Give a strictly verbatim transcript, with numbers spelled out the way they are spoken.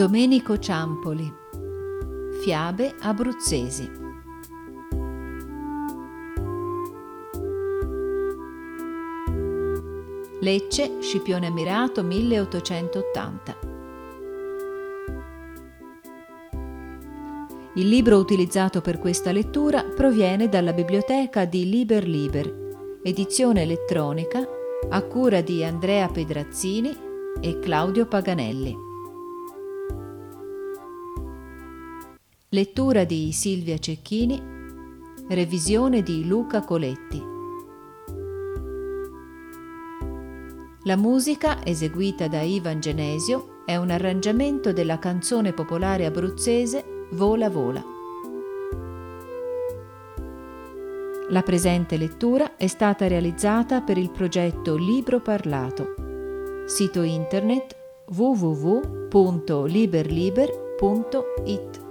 Domenico Ciampoli. Fiabe abruzzesi. Lecce, Scipione Ammirato, milleottocentottanta. Il libro utilizzato per questa lettura proviene dalla biblioteca di Liber Liber, edizione elettronica a cura di Andrea Pedrazzini e Claudio Paganelli. Lettura di Silvia Cecchini, revisione di Luca Coletti. La musica, eseguita da Ivan Genesio, è un arrangiamento della canzone popolare abruzzese Vola Vola. La presente lettura è stata realizzata per il progetto Libro Parlato. Sito internet w w w punto liber liber punto i t.